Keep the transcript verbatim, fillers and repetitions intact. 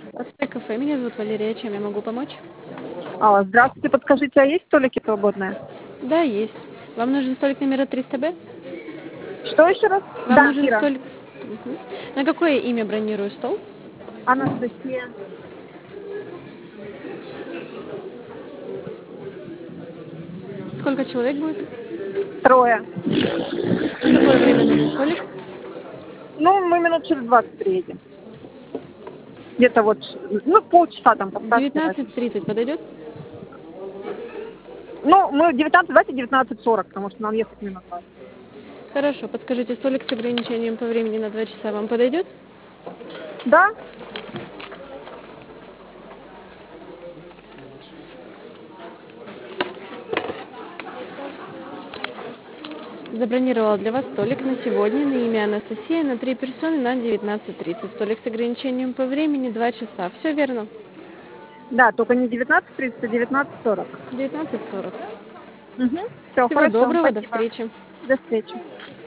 Здравствуйте, кафе. Меня зовут Валерия. Чем я могу помочь? А, здравствуйте, подскажите, а есть столики свободные? Да, есть. Вам нужен столик номера триста Б? Что еще раз? Вам Да, нужен Кира. столик... Мгм. На какое имя бронирую стол? Анастасия. Сколько человек будет? Трое. В какое время нужен столик? Ну, мы минут через двадцать приедем. Где-то вот, ну, полчаса там В поставьте. девятнадцать тридцать подойдет? Ну, мы девятнадцать, давайте девятнадцать сорок, потому что нам ехать минут двадцать. Хорошо, подскажите, столик с ограничением по времени на два часа вам подойдет? Да? Забронировала для вас столик на сегодня на имя Анастасия на три персоны на девятнадцать тридцать. Столик с ограничением по времени два часа. Все верно? Да, только не девятнадцать тридцать, а девятнадцать сорок. девятнадцать сорок. Угу. Все, Всего хорошо, доброго, до спасибо. встречи. До встречи.